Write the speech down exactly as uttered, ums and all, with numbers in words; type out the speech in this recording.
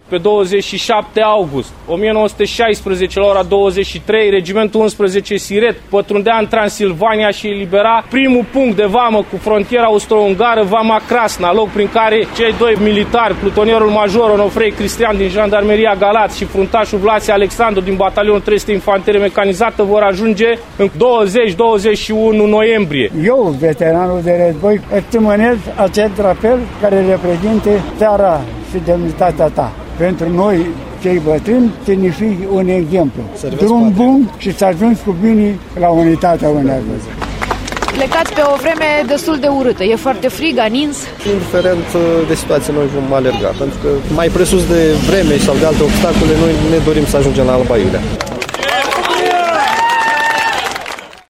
Pe douăzeci și șapte august o mie nouă sute șaisprezece, la ora douăzeci și trei, regimentul unsprezece Siret pătrundea în Transilvania și elibera primul punct de vamă cu frontiera austro-ungară, vama Krasna, loc prin care cei doi militari, plutonierul major Onofrei Cristian din Jandarmeria Galați și fruntașul Vlase Alexandru din batalionul trei sute Infanterie Mecanizată vor ajunge în douăzeci douăzeci și unu noiembrie. Eu, veteranul de război, îți mânez acest drapel care reprezintă țara și demnitatea ta. Pentru noi, cei bătrâni, semnifică un exemplu. Drum bun și să ajungi cu bine la unitatea unde ajungi. Plecați pe o vreme destul de urâtă. E foarte frig, a nins. Indiferent de situație, noi vom alerga, pentru că mai presus de vreme sau de alte obstacole, noi ne dorim să ajungem la Alba Iulia.